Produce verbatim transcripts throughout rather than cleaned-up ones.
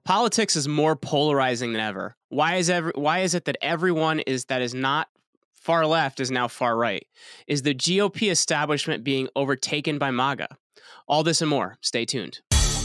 Politics is more polarizing than ever. Why is every, why is it that everyone is that is not far left is now far right? Is the G O P establishment being overtaken by MAGA? All this and more. Stay tuned.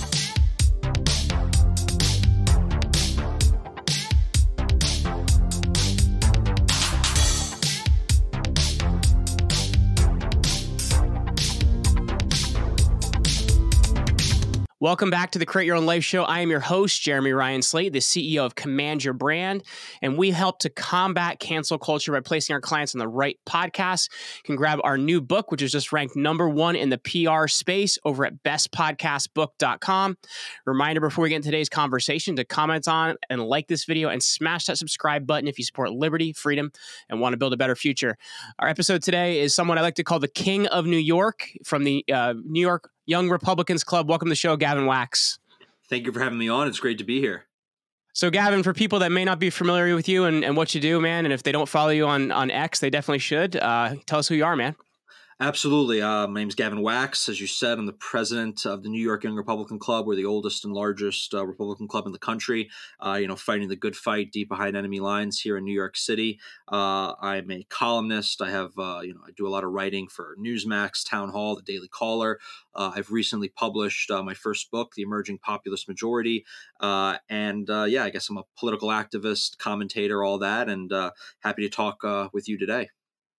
Welcome back to the Create Your Own Life Show. I am your host, Jeremy Ryan Slate, the C E O of Command Your Brand, and we help to combat cancel culture by placing our clients on the right podcasts. You can grab our new book, which is just ranked number one in the P R space over at best podcast book dot com. Reminder before we get into today's conversation to comment on and like this video and smash that subscribe button if you support liberty, freedom, and want to build a better future. Our episode today is someone I like to call the King of New York from the uh, New York Young Republicans Club. Welcome to the show, Gavin Wax. Thank you for having me on. It's great to be here. So, Gavin, for people that may not be familiar with you and, and what you do, man, and if they don't follow you on, on X, they definitely should. Uh, tell us who you are, man. Absolutely. Uh, my name is Gavin Wax. As you said, I'm the president of the New York Young Republican Club. We're the oldest and largest uh, Republican club in the country, uh, you know, fighting the good fight deep behind enemy lines here in New York City. Uh, I'm a columnist. I have, uh, you know, I do a lot of writing for Newsmax, Town Hall, The Daily Caller. Uh, I've recently published uh, my first book, The Emerging Populist Majority. Uh, and uh, yeah, I guess I'm a political activist, commentator, all that, and uh, happy to talk uh, with you today.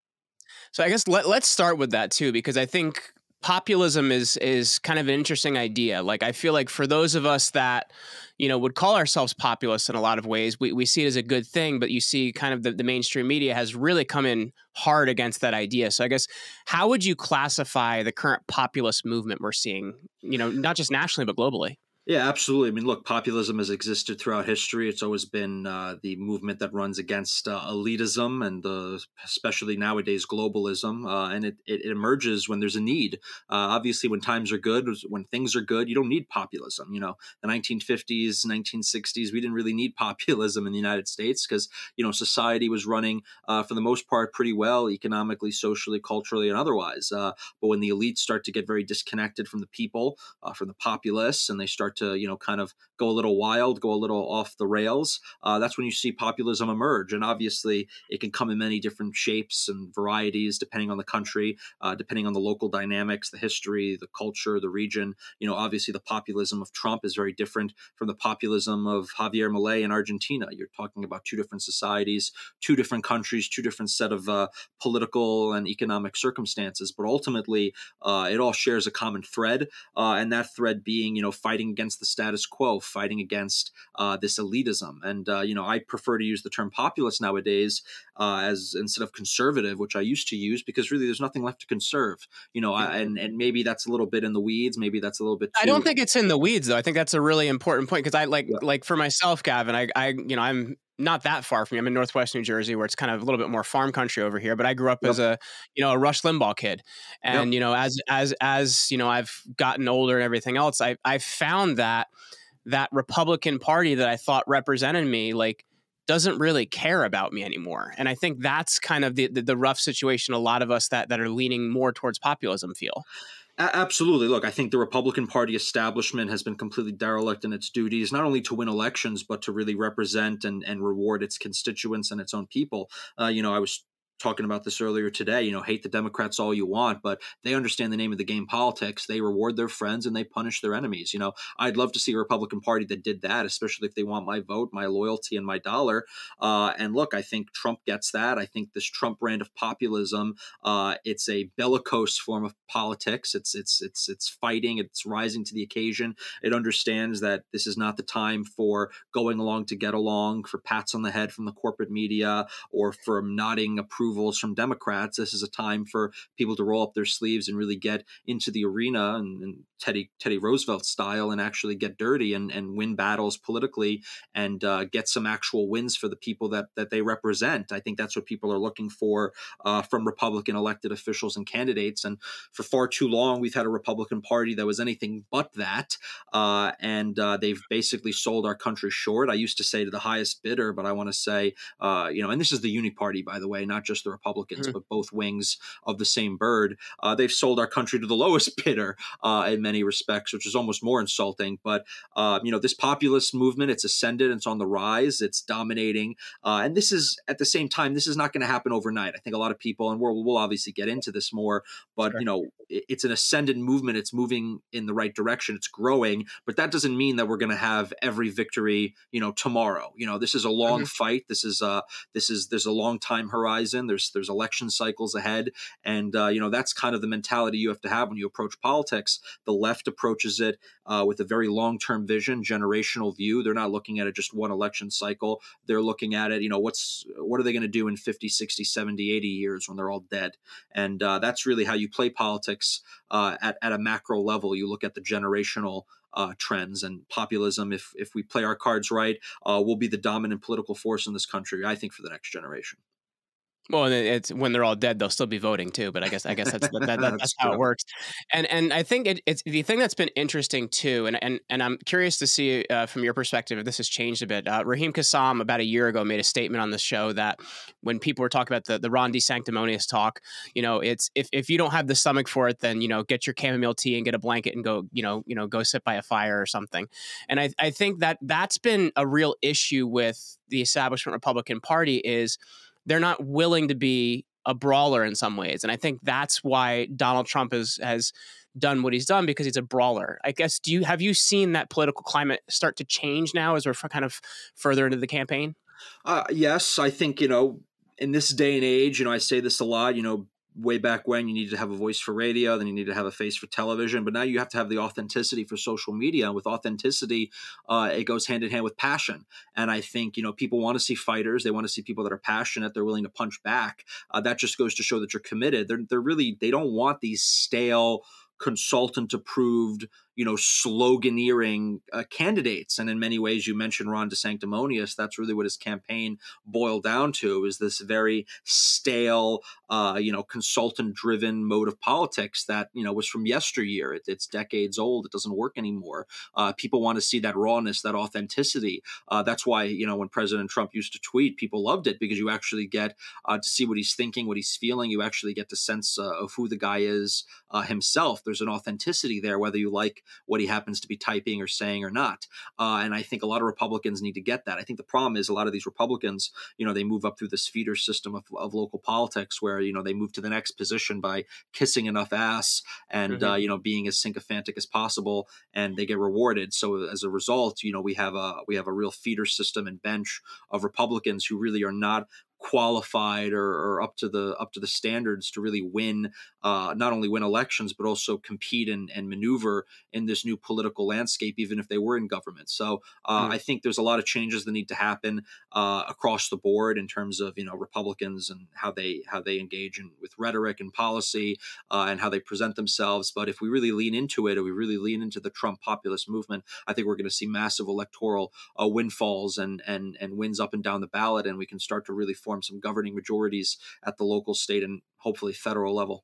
So I guess let, let's start with that too, because I think populism is is kind of an interesting idea. Like, I feel like for those of us that, you know, would call ourselves populists in a lot of ways, we, we see it as a good thing, but you see kind of the, the mainstream media has really come in hard against that idea. So I guess, how would you classify the current populist movement we're seeing, you know, not just nationally, but globally? Yeah, absolutely. I mean, look, populism has existed throughout history. It's always been uh, the movement that runs against uh, elitism and uh, especially nowadays globalism. Uh, and it, it emerges when there's a need. Uh, obviously, when times are good, when things are good, you don't need populism. You know, the nineteen fifties, nineteen sixties, we didn't really need populism in the United States because, you know, society was running uh, for the most part pretty well, economically, socially, culturally, and otherwise. Uh, but when the elites start to get very disconnected from the people, uh, from the populace, and they start to, you know, kind of go a little wild, go a little off the rails, uh, that's when you see populism emerge. And obviously, it can come in many different shapes and varieties, depending on the country, uh, depending on the local dynamics, the history, the culture, the region. You know, obviously, the populism of Trump is very different from the populism of Javier Milei in Argentina. You're talking about two different societies, two different countries, two different set of uh, political and economic circumstances. But ultimately, uh, it all shares a common thread, uh, and that thread being, you know, fighting against the status quo, fighting against uh, this elitism. And, uh, you know, I prefer to use the term populist nowadays uh, as instead of conservative, which I used to use, because really there's nothing left to conserve, you know, I, and, and maybe that's a little bit in the weeds. Maybe that's a little bit too- I don't think it's in the weeds, though. I think that's a really important point, because I like, yeah. like for myself, Gavin, I, I, you know, I'm not that far from you. I'm in Northwest New Jersey, where it's kind of a little bit more farm country over here. But I grew up yep. as a, you know, a Rush Limbaugh kid, and yep. you know, as as as you know, I've gotten older and everything else, I I found that that Republican Party that I thought represented me, like, doesn't really care about me anymore. And I think that's kind of the the, the rough situation a lot of us that that are leaning more towards populism feel. Absolutely. Look, I think the Republican Party establishment has been completely derelict in its duties, not only to win elections, but to really represent and, and reward its constituents and its own people. Uh, you know, I was talking about this earlier today, you know, hate the Democrats all you want, but they understand the name of the game politics. They reward their friends and they punish their enemies. You know, I'd love to see a Republican Party that did that, especially if they want my vote, my loyalty, and my dollar. Uh, and look, I think Trump gets that. I think this Trump brand of populism, uh, it's a bellicose form of politics. It's it's it's it's fighting. It's rising to the occasion. It understands that this is not the time for going along to get along, for pats on the head from the corporate media, or for nodding approval from Democrats. This is a time for people to roll up their sleeves and really get into the arena and, and Teddy Teddy Roosevelt style and actually get dirty and, and win battles politically and uh, get some actual wins for the people that that they represent. I think that's what people are looking for uh, from Republican elected officials and candidates. And for far too long, we've had a Republican Party that was anything but that. Uh, and uh, they've basically sold our country short. I used to say to the highest bidder, but I want to say, uh, you know, and this is the Uni Party, by the way, not just the Republicans, mm-hmm. but both wings of the same bird. Uh, they've sold our country to the lowest bidder uh, in many respects, which is almost more insulting. But uh, you know, this populist movement, it's ascended, it's on the rise, it's dominating, uh, and this is at the same time, this is not going to happen overnight. I think a lot of people, and we'll, we'll obviously get into this more, but Sure. you know, it, it's an ascendant movement. It's moving in the right direction. It's growing, but that doesn't mean that we're going to have every victory, you know, tomorrow. You know, this is a long Hmm. fight. This is uh this is there's a long time horizon. There's there's election cycles ahead, and uh, you know, that's kind of the mentality you have to have when you approach politics. The left approaches it uh, with a very long term vision, generational view. They're not looking at it just one election cycle. They're looking at it, you know, what's what are they going to do in fifty, sixty, seventy, eighty years when they're all dead? And uh, that's really how you play politics uh, at, at a macro level. You look at the generational uh, trends and populism. If if we play our cards right, uh, we'll be the dominant political force in this country, I think, for the next generation. Well, and it's when they're all dead, they'll still be voting too. But I guess I guess that's that, that, That's that's how it true. works. And and I think it, it's the thing that's been interesting too. And and and I'm curious to see uh, from your perspective if this has changed a bit. Uh, Raheem Kassam about a year ago made a statement on the show that when people were talking about the the Ron DeSanctimonious talk, you know, it's if if you don't have the stomach for it, then you know get your chamomile tea and get a blanket and go you know you know go sit by a fire or something. And I I think that that's been a real issue with the establishment Republican Party is they're not willing to be a brawler in some ways. And I think that's why Donald Trump has has done what he's done because he's a brawler. I guess do you have you seen that political climate start to change now as we're f- kind of further into the campaign? Uh, yes, I think, you know, in this day and age, you know, I say this a lot, you know, way back when you needed to have a voice for radio, then you need to have a face for television, but now you have to have the authenticity for social media. And with authenticity, uh, it goes hand in hand with passion. And I think, you know, people want to see fighters. They want to see people that are passionate. They're willing to punch back. Uh, that just goes to show that you're committed. They're, they're really, they don't want these stale, consultant approved, you know, sloganeering uh, candidates. And in many ways, you mentioned Ron DeSanctimonious. That's really what his campaign boiled down to, is this very stale, uh, you know, consultant driven mode of politics that, you know, was from yesteryear. It, it's decades old. It doesn't work anymore. Uh, people want to see that rawness, that authenticity. Uh, that's why, you know, when President Trump used to tweet, people loved it because you actually get uh, to see what he's thinking, what he's feeling. You actually get the sense uh, of who the guy is uh, himself. There's an authenticity there, whether you like what he happens to be typing or saying or not. Uh, and I think a lot of Republicans need to get that. I think the problem is a lot of these Republicans, you know, they move up through this feeder system of, of local politics where, you know, they move to the next position by kissing enough ass and, uh, Hmm. you know, being as sycophantic as possible, and they get rewarded. So as a result, you know, we have a, we have a real feeder system and bench of Republicans who really are not qualified or, or up to the up to the standards to really win, uh, not only win elections but also compete and, and maneuver in this new political landscape, even if they were in government. So uh, Hmm. I think there's a lot of changes that need to happen uh, across the board in terms of, you know, Republicans and how they how they engage in with rhetoric and policy uh, and how they present themselves. But if we really lean into it, or we really lean into the Trump populist movement, I think we're going to see massive electoral uh, windfalls and and and wins up and down the ballot, and we can start to really form some governing majorities at the local, state, and hopefully federal level.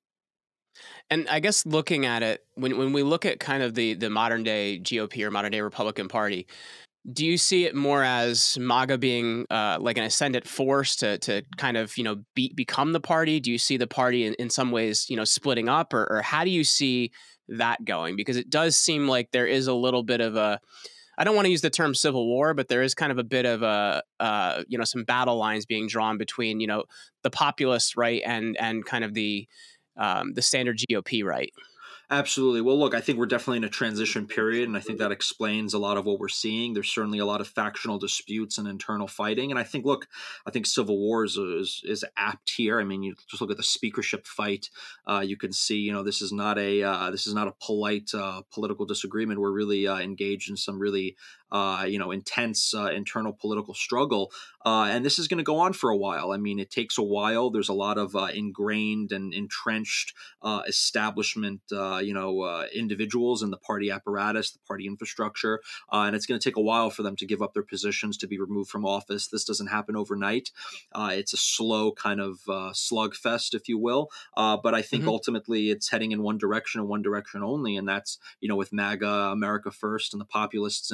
And I guess looking at it, when when we look at kind of the the modern day G O P or modern day Republican Party, do you see it more as MAGA being uh, like an ascendant force to to kind of you know be, become the party? Do you see the party in, in some ways you know splitting up, or, or how do you see that going? Because it does seem like there is a little bit of a, I don't want to use the term civil war, but there is kind of a bit of a uh, you know some battle lines being drawn between you know the populist right and and kind of the um, the standard G O P right. Absolutely. Well, look, I think we're definitely in a transition period, and I think that explains a lot of what we're seeing. There's certainly a lot of factional disputes and internal fighting, and I think, look, I think civil war is is, is apt here. I mean, you just look at the speakership fight. Uh, you can see, you know, this is not a uh, this is not a polite uh, political disagreement. We're really uh, engaged in some really uh, you know intense uh, internal political struggle, uh, and this is going to go on for a while. I mean, it takes a while. There's a lot of uh, ingrained and entrenched uh, establishment, uh, you know, uh, individuals in the party apparatus, the party infrastructure, uh, and it's going to take a while for them to give up their positions, to be removed from office. This doesn't happen overnight. Uh, it's a slow kind of uh, slugfest, if you will. Uh, but I think Hmm. ultimately it's heading in one direction and one direction only, and that's, you know, with MAGA, America First, and the populists in charge of the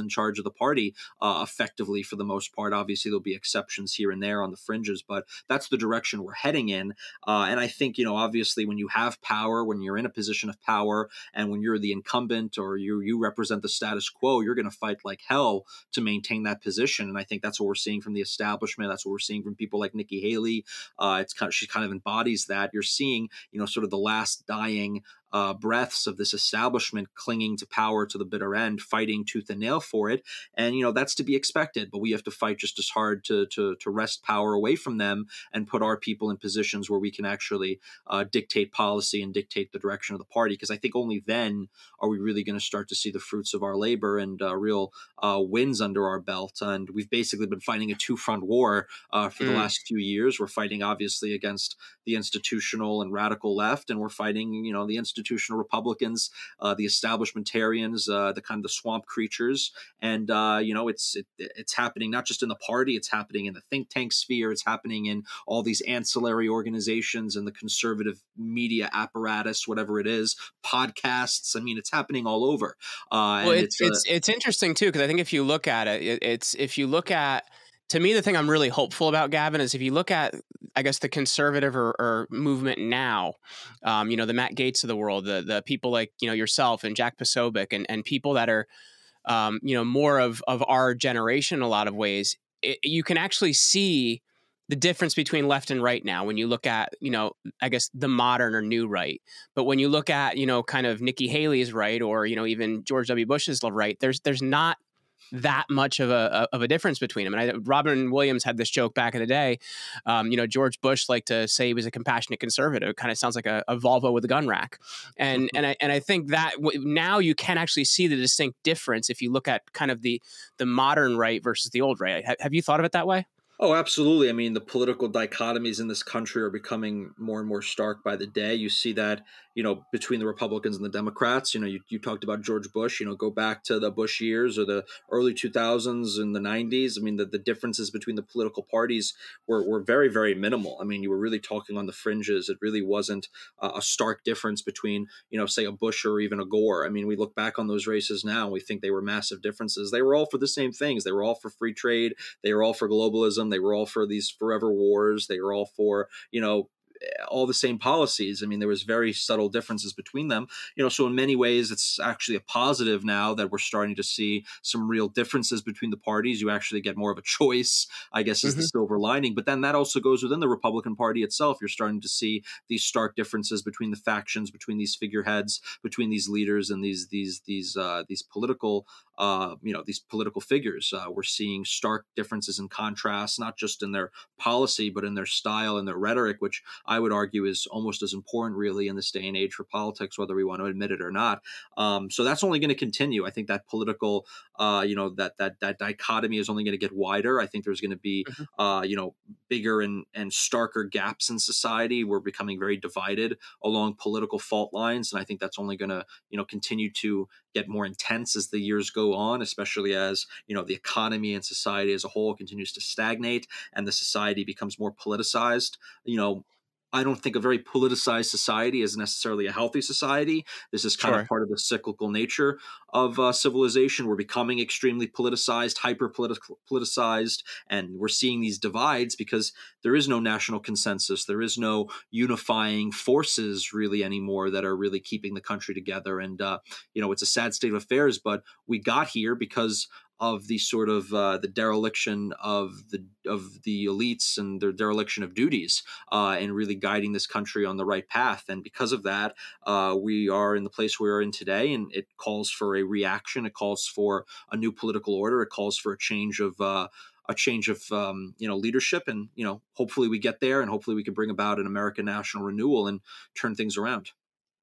the party uh, effectively for the most part. Obviously, there'll be exceptions here and there on the fringes, but that's the direction we're heading in. Uh, and I think, you know, obviously, when you have power, when you're in a position of power, and when you're the incumbent or you you represent the status quo, you're going to fight like hell to maintain that position. And I think that's what we're seeing from the establishment. That's what we're seeing from people like Nikki Haley. Uh, it's kind of, she kind of embodies that. You're seeing, you know, sort of the last dying uh, breaths of this establishment clinging to power to the bitter end, fighting tooth and nail for it. And, you know, that's to be expected, but we have to fight just as hard to, to, to wrest power away from them and put our people in positions where we can actually uh, dictate policy and dictate the direction of the party. Because I think only then are we really going to start to see the fruits of our labor and uh, real uh, wins under our belt. And we've basically been fighting a two-front war uh, for the Mm. last few years. We're fighting, obviously, against the institutional and radical left, and we're fighting, you know, the institutional Republicans, uh, the establishmentarians, uh, the kind of the swamp creatures. And, uh, you know, it's it, it's happening not just in the party, it's happening in the think tank sphere, it's happening in all these ancillary organizations and the conservative media apparatus, whatever it is, podcasts. I mean, it's happening all over. Uh, Well, and it's it's, uh, it's it's interesting too, because I think if you look at it, it, it's if you look at to me the thing I'm really hopeful about, Gavin, is if you look at I guess the conservative or, or movement now, um, you know, the Matt Gaetz of the world, the the people like you know yourself and Jack Posobiec and and people that are um, you know more of of our generation in a lot of ways, it, you can actually see the difference between left and right now when you look at you know I guess the modern or new right. But when you look at you know kind of Nikki Haley's right or you know even George W. Bush's right, there's there's not that much of a of a difference between them. And I, Robin Williams had this joke back in the day. Um, you know, George Bush liked to say he was a compassionate conservative. It kind of sounds like a, a Volvo with a gun rack. And and I and I think that w- now you can actually see the distinct difference if you look at kind of the the modern right versus the old right. Ha- have you thought of it that way? Oh, absolutely. I mean, the political dichotomies in this country are becoming more and more stark by the day. You see that, you know, between the Republicans and the Democrats. You know, you, you talked about George Bush, you know, go back to the Bush years or the early two thousands and the nineties. I mean, the, the differences between the political parties were, were very, very minimal. I mean, you were really talking on the fringes. It really wasn't uh, a stark difference between, you know, say a Bush or even a Gore. I mean, we look back on those races now and we think they were massive differences. They were all for the same things. They were all for free trade. They were all for globalism. They were all for these forever wars. They were all for, you know, all the same policies. I mean, there was very subtle differences between them, you know, so in many ways, it's actually a positive now that we're starting to see some real differences between the parties. You actually get more of a choice, I guess, is the Mm-hmm. silver lining. But then that also goes within the Republican Party itself. You're starting to see these stark differences between the factions, between these figureheads, between these leaders and these, these, these, uh, these political uh, you know, these political figures. Uh, we're seeing stark differences and contrasts, not just in their policy, but in their style and their rhetoric, which I would argue is almost as important, really, in this day and age for politics, whether we want to admit it or not. Um, so that's only going to continue. I think that political, uh, you know, that that that dichotomy is only going to get wider. I think there's going to be, Mm-hmm. uh, you know, bigger and and starker gaps in society. We're becoming very divided along political fault lines, and I think that's only going to, you know, continue to get more intense as the years go on, especially as, you know, the economy and society as a whole continues to stagnate and the society becomes more politicized. You know, I don't think a very politicized society is necessarily a healthy society. This is kind of Sure. part of the cyclical nature of uh, civilization. We're becoming extremely politicized, hyper politicized, and we're seeing these divides because there is no national consensus. There is no unifying forces really anymore that are really keeping the country together. And, uh, you know, it's a sad state of affairs, but we got here because of the sort of uh, the dereliction of the of the elites and their dereliction of duties uh, and really guiding this country on the right path. And because of that, uh, we are in the place we are in today. And it calls for a reaction. It calls for a new political order. It calls for a change of uh, a change of um, you know leadership. And you know hopefully we get there, and hopefully we can bring about an American national renewal and turn things around.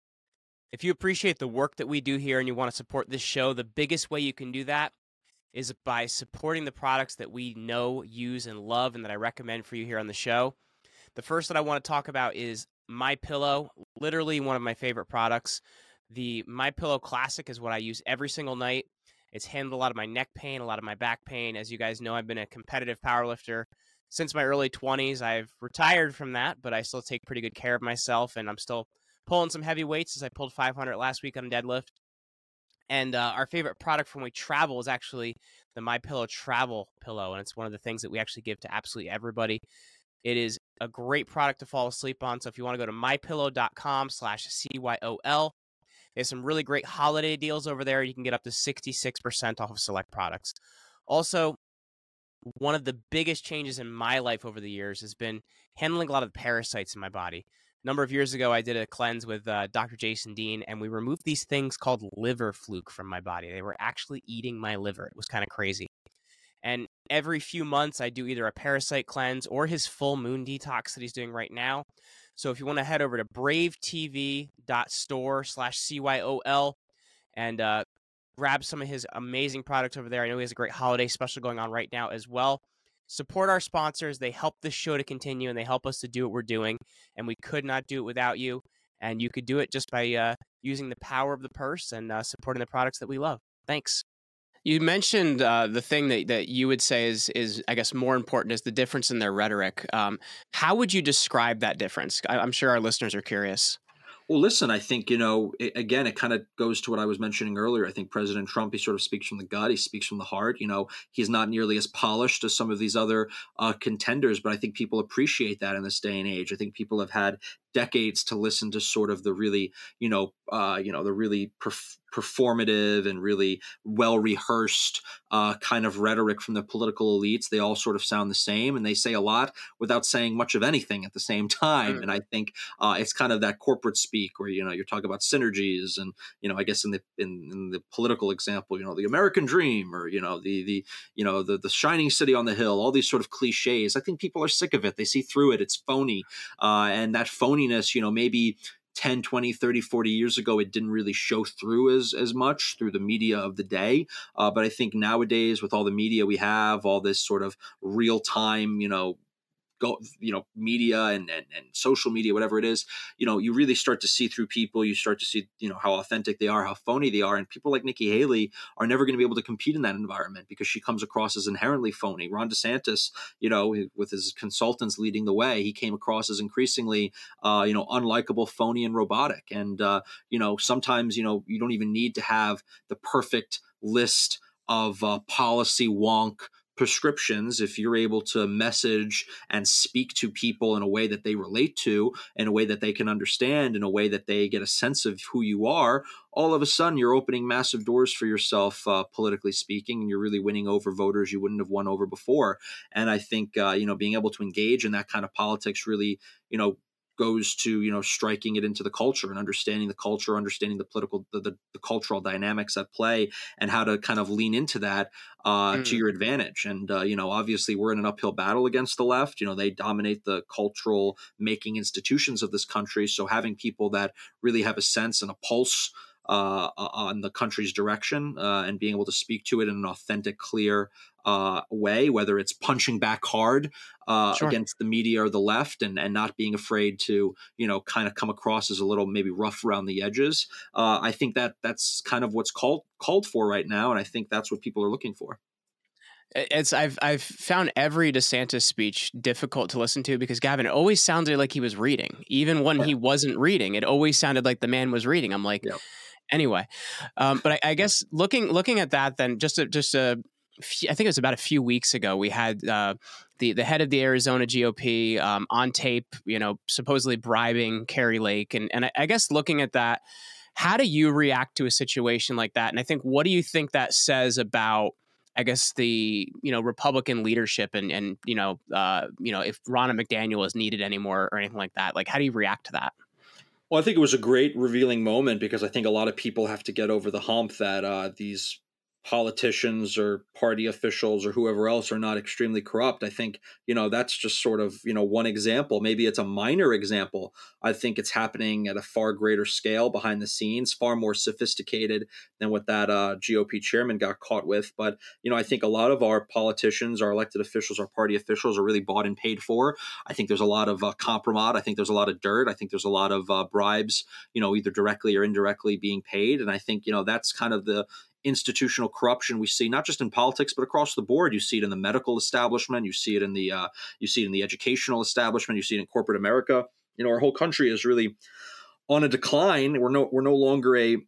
If you appreciate the work that we do here and you want to support this show, the biggest way you can do that is by supporting the products that we know, use, and love, and that I recommend for you here on the show. The first that I want to talk about is MyPillow, literally one of my favorite products. The MyPillow Classic is what I use every single night. It's handled a lot of my neck pain, a lot of my back pain. As you guys know, I've been a competitive powerlifter since my early twenties. I've retired from that, but I still take pretty good care of myself, and I'm still pulling some heavy weights as I pulled five hundred last week on a deadlift. And uh, our favorite product from when we travel is actually the My Pillow travel pillow, and it's one of the things that we actually give to absolutely everybody. It is a great product to fall asleep on. So if you want to go to mypillow.com slash CYOL, there's some really great holiday deals over there. You can get up to sixty-six percent off of select products. Also, one of the biggest changes in my life over the years has been handling a lot of the parasites in my body. A number of years ago, I did a cleanse with uh, Doctor Jason Dean, and we removed these things called liver fluke from my body. They were actually eating my liver. It was kind of crazy. And every few months, I do either a parasite cleanse or his full moon detox that he's doing right now. So if you want to head over to bravetv.store slash CYOL and uh, grab some of his amazing products over there. I know he has a great holiday special going on right now as well. Support our sponsors. They help this show to continue, and they help us to do what we're doing. And we could not do it without you. And you could do it just by uh, using the power of the purse and uh, supporting the products that we love. Thanks. You mentioned uh, the thing that, that you would say is, is, I guess, more important is the difference in their rhetoric. Um, how would you describe that difference? I, I'm sure our listeners are curious. Well, listen, I think, you know, it, again, it kind of goes to what I was mentioning earlier. I think President Trump, he sort of speaks from the gut. He speaks from the heart. You know, he's not nearly as polished as some of these other uh, contenders, but I think people appreciate that in this day and age. I think people have had decades to listen to sort of the really, you know, uh, you know, the really perf- performative and really well rehearsed uh, kind of rhetoric from the political elites. They all sort of sound the same, and they say a lot without saying much of anything at the same time. Mm. And I think uh, it's kind of that corporate speak where, you know, you're talking about synergies, and, you know, I guess in the in, in the political example, you know, the American dream, or, you know, the the you know the the shining city on the hill, all these sort of cliches. I think people are sick of it. They see through it. It's phony, uh, and that phoniness, you know, maybe ten, twenty, thirty, forty years ago, it didn't really show through as, as much through the media of the day. Uh, but I think nowadays, with all the media we have, all this sort of real time, you know, go, you know, media and, and, and social media, whatever it is, you know, you really start to see through people. You start to see, you know, how authentic they are, how phony they are. And people like Nikki Haley are never going to be able to compete in that environment because she comes across as inherently phony. Ron DeSantis, you know, with his consultants leading the way, he came across as increasingly, uh, you know, unlikable, phony, and robotic. And, uh, you know, sometimes, you know, you don't even need to have the perfect list of uh, policy wonk prescriptions if you're able to message and speak to people in a way that they relate to, in a way that they can understand, in a way that they get a sense of who you are. All of a sudden, you're opening massive doors for yourself, uh, politically speaking, and you're really winning over voters you wouldn't have won over before. And I think, uh, you know, being able to engage in that kind of politics really, you know, goes to, you know, striking it into the culture and understanding the culture, understanding the political, the, the, the cultural dynamics at play, and how to kind of lean into that uh, mm. to your advantage. And, uh, you know, obviously we're in an uphill battle against the left. You know, they dominate the cultural making institutions of this country. So having people that really have a sense and a pulse uh, on the country's direction uh, and being able to speak to it in an authentic, clear uh, way, whether it's punching back hard uh, sure. against the media or the left, and, and not being afraid to, you know, kind of come across as a little maybe rough around the edges. Uh, I think that that's kind of what's called called for right now, and I think that's what people are looking for. It's I've I've found every DeSantis speech difficult to listen to because, Gavin, it always sounded like he was reading, even when he wasn't reading. It always sounded like the man was reading. I'm like, yep. Anyway, um, but I, I guess looking looking at that, then just a, just a, I think it was about a few weeks ago, we had uh, the the head of the Arizona G O P um, on tape, you know, supposedly bribing Kari Lake, and and I, I guess looking at that, how do you react to a situation like that? And I think, what do you think that says about, I guess, the, you know, Republican leadership, and and you know uh, you know if Ronna McDaniel is needed anymore or anything like that? Like, how do you react to that? Well, I think it was a great revealing moment because I think a lot of people have to get over the hump that uh, these politicians or party officials or whoever else are not extremely corrupt. I think, you know, that's just sort of, you know, one example. Maybe it's a minor example. I think it's happening at a far greater scale behind the scenes, far more sophisticated than what that uh, G O P chairman got caught with. But, you know, I think a lot of our politicians, our elected officials, our party officials are really bought and paid for. I think there's a lot of uh, compromise. I think there's a lot of dirt. I think there's a lot of uh, bribes, you know, either directly or indirectly being paid. And I think, you know, that's kind of the institutional corruption we see, not just in politics, but across the board. You see it in the medical establishment. You see it in the uh, you see it in the educational establishment. You see it in corporate America. You know, our whole country is really on a decline. We're no we're no longer a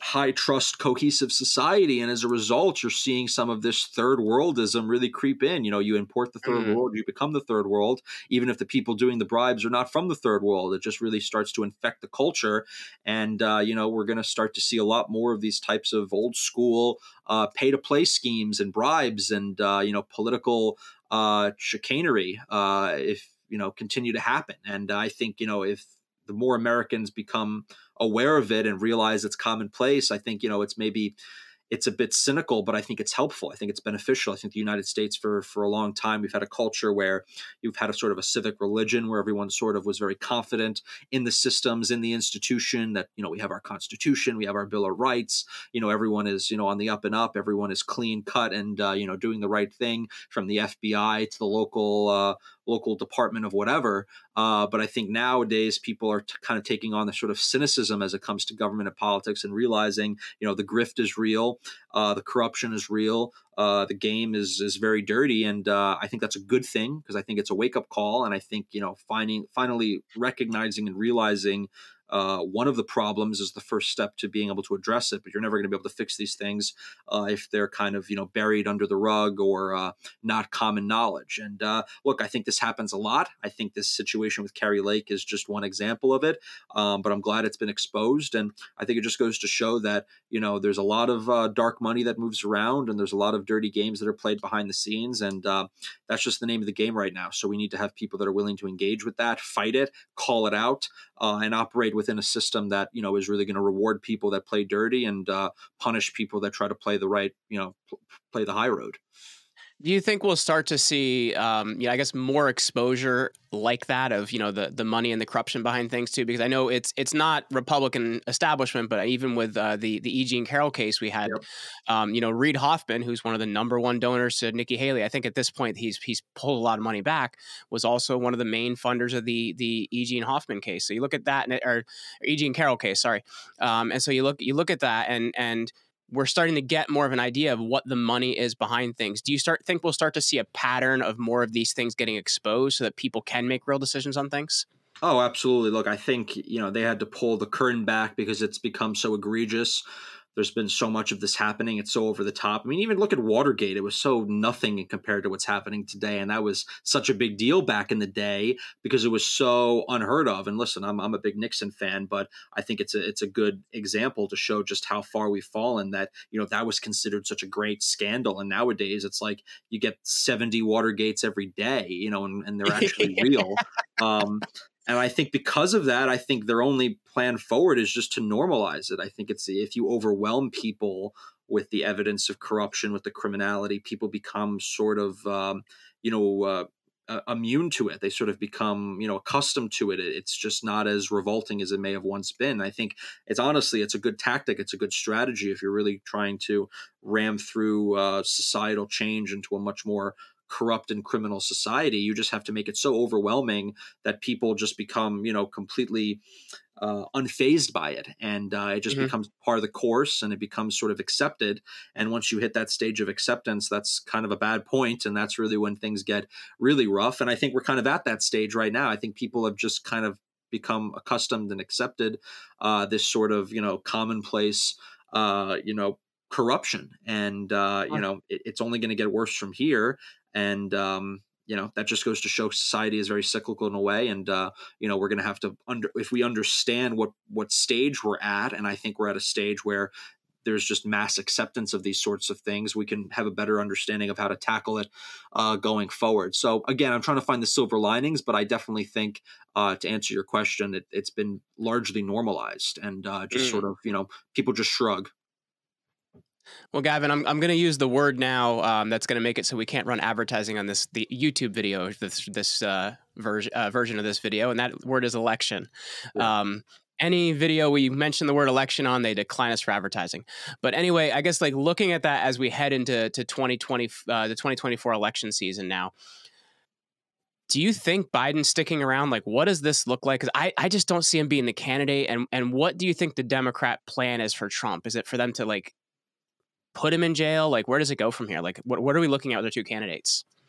high trust cohesive society, and as a result you're seeing some of this third worldism really creep in. You know, you import the third Mm. world, you become the third world, even if the people doing the bribes are not from the third world. It just really starts to infect the culture, and uh, you know, we're going to start to see a lot more of these types of old school uh, pay to play schemes and bribes and uh, you know, political uh, chicanery uh, if you know, continue to happen. And I think, you know, if the more Americans become aware of it and realize it's commonplace, I think, you know, it's maybe it's a bit cynical, but I think it's helpful. I think it's beneficial. I think the United States for for a long time, we've had a culture where you've had a sort of a civic religion where everyone sort of was very confident in the systems, in the institution, that, you know, we have our Constitution, we have our Bill of Rights, you know, everyone is, you know, on the up and up, everyone is clean cut and, uh, you know, doing the right thing, from the F B I to the local, uh, local department of whatever. Uh, but I think nowadays people are t- kind of taking on the sort of cynicism as it comes to government and politics and realizing, you know, the grift is real. Uh, the corruption is real. Uh, the game is is very dirty, and uh, I think that's a good thing, because I think it's a wake up call. And I think, you know, finding finally recognizing and realizing uh, one of the problems is the first step to being able to address it. But you're never going to be able to fix these things uh, if they're kind of, you know, buried under the rug or uh, not common knowledge. And uh, look, I think this happens a lot. I think this situation with Kari Lake is just one example of it. Um, but I'm glad it's been exposed, and I think it just goes to show that, you know, there's a lot of uh, dark money that moves around, and there's a lot of dirty games that are played behind the scenes, and uh, that's just the name of the game right now. So we need to have people that are willing to engage with that, fight it, call it out, uh, and operate within a system that, you know, is really going to reward people that play dirty and uh, punish people that try to play the right, you know, pl- play the high road. Do you think we'll start to see, um, you know, I guess more exposure like that of, you know, the the money and the corruption behind things too? Because I know it's it's not Republican establishment, but even with uh, the the E. Jean Carroll case we had, Yep. um, you know, Reid Hoffman, who's one of the number one donors to Nikki Haley, I think at this point he's he's pulled a lot of money back, was also one of the main funders of the the E. Jean Hoffman case. So you look at that, and it, or, or E. Jean Carroll case, sorry, um, and so you look you look at that, and and we're starting to get more of an idea of what the money is behind things. Do you start think we'll start to see a pattern of more of these things getting exposed so that people can make real decisions on things? Oh, absolutely. Look, I think, you know, they had to pull the curtain back because it's become so egregious. There's been so much of this happening. It's so over the top. I mean, even look at Watergate. It was so nothing compared to what's happening today. And that was such a big deal back in the day because it was so unheard of. And listen, I'm, I'm a big Nixon fan, but I think it's a, it's a good example to show just how far we've fallen, that, you know, that was considered such a great scandal. And nowadays it's like you get seventy Watergates every day, you know, and, and they're actually real. Um, And I think because of that, I think their only plan forward is just to normalize it. I think it's if you overwhelm people with the evidence of corruption, with the criminality, people become sort of, um, you know, uh, uh, immune to it. They sort of become, you know, accustomed to it. It's just not as revolting as it may have once been. I think it's honestly, it's a good tactic. It's a good strategy if you're really trying to ram through uh, societal change into a much more corrupt and criminal society. You just have to make it so overwhelming that people just become, you know, completely uh, unfazed by it. And uh, it just Mhm. becomes part of the course and it becomes sort of accepted. And once you hit that stage of acceptance, that's kind of a bad point. And that's really when things get really rough. And I think we're kind of at that stage right now. I think people have just kind of become accustomed and accepted uh, this sort of, you know, commonplace, uh, you know, corruption. And, uh, you know, it, it's only going to get worse from here. And, um, you know, that just goes to show society is very cyclical in a way. And, uh, you know, we're going to have to under, if we understand what, what stage we're at, and I think we're at a stage where there's just mass acceptance of these sorts of things, we can have a better understanding of how to tackle it uh, going forward. So again, I'm trying to find the silver linings, but I definitely think uh, to answer your question, it, it's been largely normalized and uh, just Mm. sort of, you know, people just shrug. Well, Gavin, I'm I'm going to use the word now um, that's going to make it so we can't run advertising on this the YouTube video, this this uh, version uh, version of this video, and that word is election. Yeah. Um, any video we mention the word election on, they decline us for advertising. But anyway, I guess like looking at that as we head into to twenty twenty, uh, the twenty twenty-four election season now. Do you think Biden's sticking around? Like, what does this look like? Because I, I just don't see him being the candidate. And and what do you think the Democrat plan is for Trump? Is it for them to like put him in jail? Like, where does it go from here? Like, what what are we looking at with the two candidates?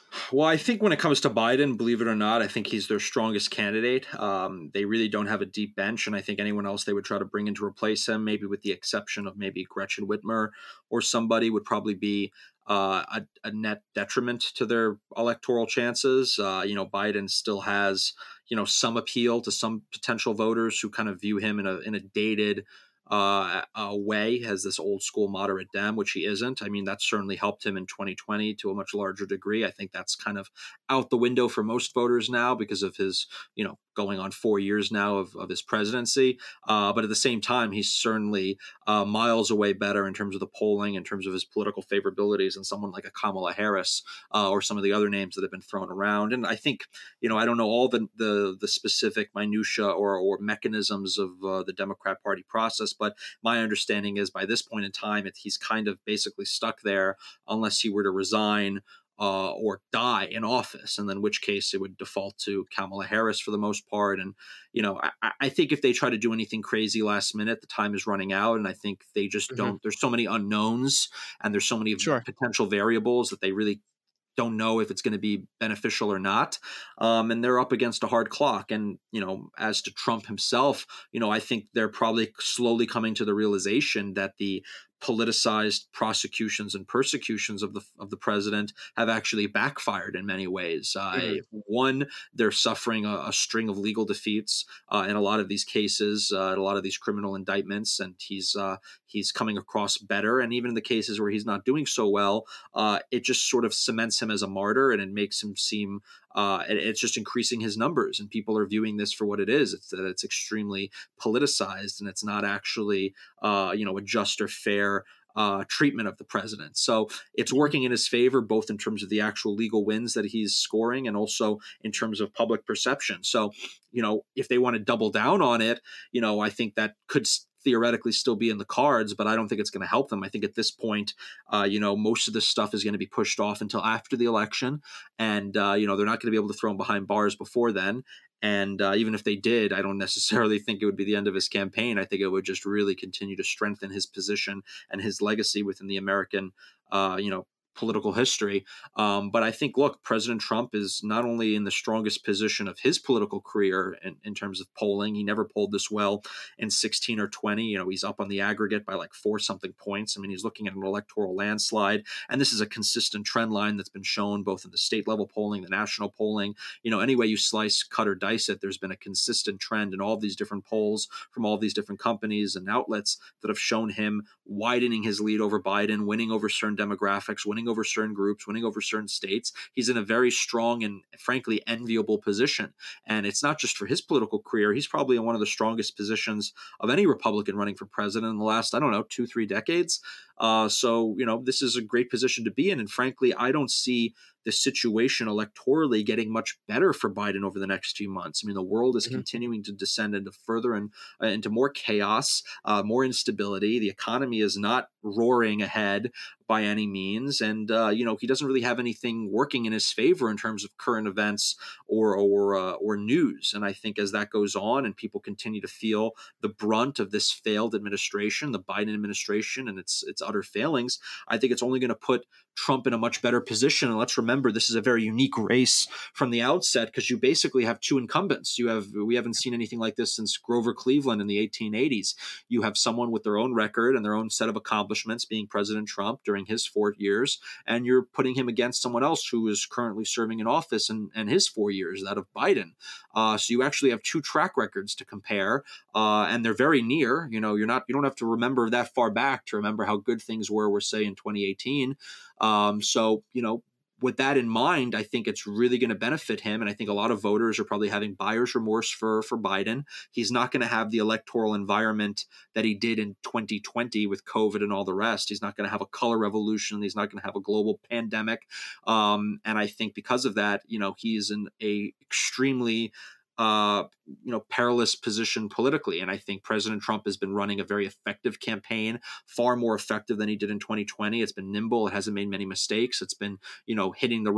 Well, I think when it comes to Biden, believe it or not, I think he's their strongest candidate. Um, they really don't have a deep bench, and I think anyone else they would try to bring in to replace him, maybe with the exception of maybe Gretchen Whitmer or somebody, would probably be uh, a, a net detriment to their electoral chances. Uh, you know, Biden still has you know some appeal to some potential voters who kind of view him in a in a dated uh, uh, way as this old school moderate Dem, which he isn't. I mean, that certainly helped him in twenty twenty to a much larger degree. I think that's kind of out the window for most voters now because of his, you know, going on four years now of, of his presidency. Uh, but at the same time, he's certainly uh, miles away better in terms of the polling, in terms of his political favorabilities than someone like a Kamala Harris uh, or some of the other names that have been thrown around. And I think, you know, I don't know all the the, the specific minutia or, or mechanisms of uh, the Democrat Party process, but my understanding is by this point in time, it, he's kind of basically stuck there unless he were to resign uh, or die in office, and then in which case it would default to Kamala Harris for the most part. And, you know, I, I think if they try to do anything crazy last minute, the time is running out. And I think they just Mm-hmm. don't, there's so many unknowns and there's so many Sure. potential variables that they really don't know if it's going to be beneficial or not. Um, and they're up against a hard clock. And, you know, as to Trump himself, you know, I think they're probably slowly coming to the realization that the politicized prosecutions and persecutions of the of the president have actually backfired in many ways. Uh, Mm-hmm. One, they're suffering a, a string of legal defeats uh, in a lot of these cases, uh, a lot of these criminal indictments, and he's uh, he's coming across better. And even in the cases where he's not doing so well, uh, it just sort of cements him as a martyr, and it makes him seem uh, it, it's just increasing his numbers, and people are viewing this for what it is. It's that it's extremely politicized, and it's not actually uh, you know a just or fair uh, treatment of the president. So it's working in his favor, both in terms of the actual legal wins that he's scoring and also in terms of public perception. So, you know, if they want to double down on it, you know, I think that could theoretically still be in the cards, but I don't think it's going to help them. I think at this point, uh, you know, most of this stuff is going to be pushed off until after the election. And, uh, you know, they're not going to be able to throw him behind bars before then. And uh, even if they did, I don't necessarily think it would be the end of his campaign. I think it would just really continue to strengthen his position and his legacy within the American, uh, you know, political history. Um, but I think, look, President Trump is not only in the strongest position of his political career in, in terms of polling. He never polled this well in sixteen or twenty. You know, he's up on the aggregate by like four something points. I mean, he's looking at an electoral landslide. And this is a consistent trend line that's been shown both in the state level polling, the national polling. You know, any way you slice, cut, or dice it, there's been a consistent trend in all these different polls from all these different companies and outlets that have shown him widening his lead over Biden, winning over certain demographics, winning over certain groups, winning over certain states. He's in a very strong and frankly enviable position. And it's not just for his political career. He's probably in one of the strongest positions of any Republican running for president in the last, I don't know, two, three decades. Uh, so, you know, this is a great position to be in. And frankly, I don't see the situation electorally getting much better for Biden over the next few months. I mean, the world is mm-hmm. continuing to descend into further and uh, into more chaos, uh, more instability. The economy is not roaring ahead by any means. And, uh, you know, he doesn't really have anything working in his favor in terms of current events or or uh, or news. And I think as that goes on and people continue to feel the brunt of this failed administration, the Biden administration and its its utter failings, I think it's only going to put Trump in a much better position. And let's remember, this is a very unique race from the outset because you basically have two incumbents. You have we haven't seen anything like this since Grover Cleveland in the eighteen eighties. You have someone with their own record and their own set of accomplishments being President Trump during his four years, and you're putting him against someone else who is currently serving in office and, and his four years, that of Biden. Uh, so you actually have two track records to compare, uh, and they're very near. You know, you're not you don't have to remember that far back to remember how good things were, we're say in twenty eighteen. Um, so, you know, with that in mind, I think it's really going to benefit him. And I think a lot of voters are probably having buyer's remorse for, for Biden. He's not going to have the electoral environment that he did in twenty twenty with COVID and all the rest. He's not going to have a color revolution. He's not going to have a global pandemic. Um, and I think because of that, you know, he's in a extremely uh, you know, perilous position politically. And I think President Trump has been running a very effective campaign, far more effective than he did in twenty twenty. It's been nimble. It hasn't made many mistakes. It's been, you know, hitting the right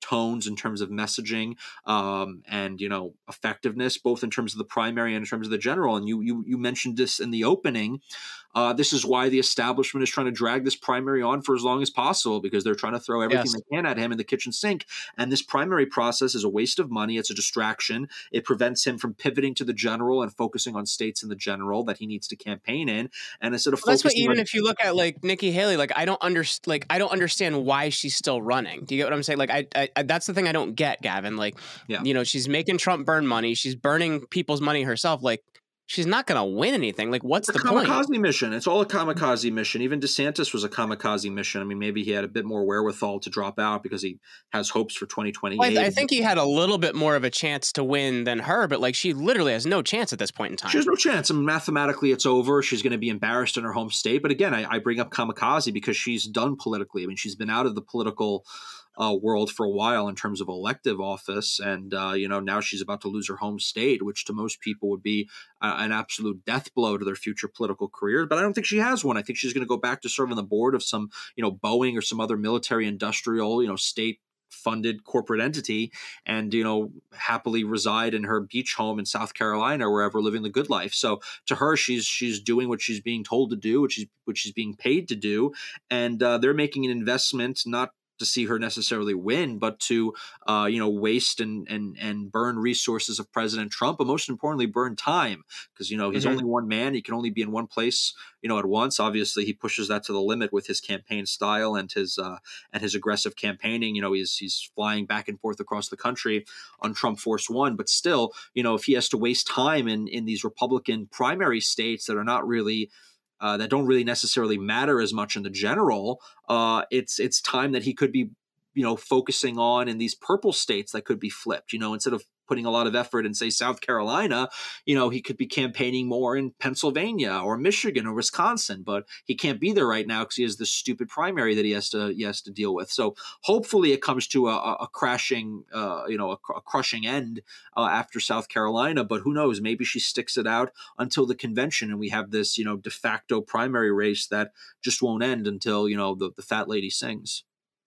tones in terms of messaging um, and, you know, effectiveness, both in terms of the primary and in terms of the general. And you you you mentioned this in the opening. Uh, this is why the establishment is trying to drag this primary on for as long as possible, because they're trying to throw everything Yes. they can at him in the kitchen sink. And this primary process is a waste of money. It's a distraction. It prevents him from pivoting to the general and focusing on states in the general that he needs to campaign in. And instead of Well, that's what, focusing even on if you look at like Nikki Haley, like I don't understand, like I don't understand why she's still running. Do you get what I'm saying? Like I, I, I that's the thing I don't get, Gavin. Like, Yeah. you know, she's making Trump burn money. She's burning people's money herself. Like, she's not going to win anything. Like, what's It's the a point? kamikaze mission. It's all a kamikaze mission. Even DeSantis was a kamikaze mission. I mean, maybe he had a bit more wherewithal to drop out because he has hopes for twenty twenty-eight. Well, I, th- I think he had a little bit more of a chance to win than her, but like she literally has no chance at this point in time. She has no chance. I mean, mathematically, it's over. She's going to be embarrassed in her home state. But again, I, I bring up kamikaze because she's done politically. I mean, she's been out of the political uh, world for a while in terms of elective office. And, uh, you know, now she's about to lose her home state, which to most people would be uh, an absolute death blow to their future political career. But I don't think she has one. I think she's going to go back to serve on the board of some, you know, Boeing or some other military industrial, you know, state funded corporate entity and, you know, happily reside in her beach home in South Carolina or wherever, living the good life. So to her, she's she's doing what she's being told to do, which is what she's being paid to do. And uh, they're making an investment, not to see her necessarily win, but to, uh, you know, waste and and and burn resources of President Trump, but most importantly, burn time, because, you know, he's Mhm. only one man. He can only be in one place, you know, at once. Obviously, he pushes that to the limit with his campaign style and his uh, and his aggressive campaigning. You know, he's he's flying back and forth across the country on Trump Force One. But still, you know, if he has to waste time in in these Republican primary states that are not really Uh, that don't really necessarily matter as much in the general, uh, it's it's time that he could be, you know, focusing on in these purple states that could be flipped. You know, instead of putting a lot of effort in, say, South Carolina, you know, he could be campaigning more in Pennsylvania or Michigan or Wisconsin, but he can't be there right now because he has this stupid primary that he has to he has to deal with. So hopefully it comes to a, a crashing, uh, you know, a, a crushing end uh, after South Carolina. But who knows? Maybe she sticks it out until the convention, and we have this, you know, de facto primary race that just won't end until, you know, the, the fat lady sings.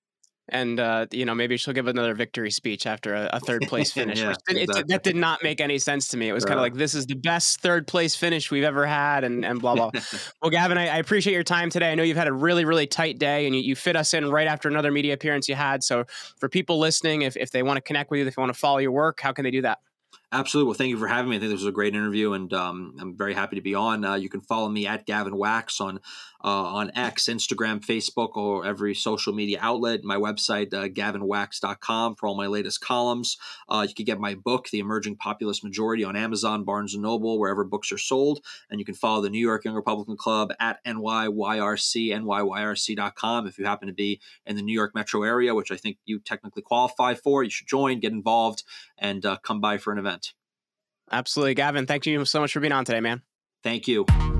And, uh, you know, maybe she'll give another victory speech after a, a third place finish. Yeah, which it, exactly. it, that did not make any sense to me. It was kind of Yeah. like, this is the best third place finish we've ever had, and, and blah, blah. Well, Gavin, I, I appreciate your time today. I know you've had a really, really tight day, and you, you fit us in right after another media appearance you had. So for people listening, if, if they want to connect with you, if they want to follow your work, how can they do that? Absolutely. Well, thank you for having me. I think this was a great interview, and um, I'm very happy to be on. Uh, you can follow me at Gavin Wax on uh, on X, Instagram, Facebook, or every social media outlet. My website, uh, gavin wax dot com, for all my latest columns. Uh, you can get my book, The Emerging Populist Majority, on Amazon, Barnes and Noble, wherever books are sold. And you can follow the New York Young Republican Club at N Y Y R C, N Y Y R C dot com. If you happen to be in the New York metro area, which I think you technically qualify for, you should join, get involved, and uh, come by for an event. Absolutely. Gavin, thank you so much for being on today, man. Thank you.